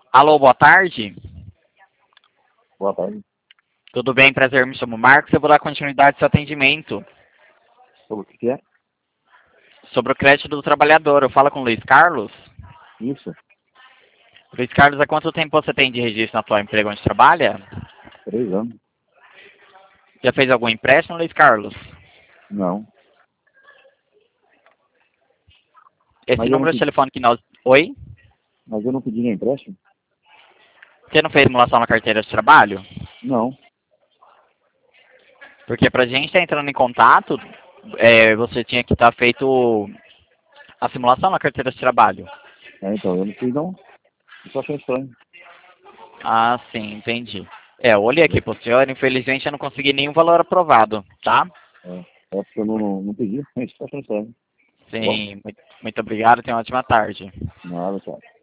Alô, boa tarde. Boa tarde. Tudo bem? Prazer, me chamo Marcos. Eu vou dar continuidade ao seu atendimento Sobre o que é? sobre o crédito do trabalhador. Eu falo com o Luiz Carlos. Isso, Luiz Carlos, há quanto tempo você tem de registro na tua empresa onde trabalha? 3 anos. Já fez algum empréstimo, Luiz Carlos? Não. Esse Mas eu não número de pedi, telefone que nós... Oi? mas eu não pedi nem empréstimo? Você não fez simulação na carteira de trabalho? Não. Porque pra gente estar entrando em contato, você tinha que estar feito a simulação na carteira de trabalho. Então, eu não fiz não. Eu só achei estranho. Ah, sim, entendi. Eu olhei aqui pro senhor, infelizmente eu não consegui nenhum valor aprovado, tá? É porque eu não pedi, mas só achei estranho. Tá bom? Sim, muito obrigado, tenha uma ótima tarde. Nada, tchau.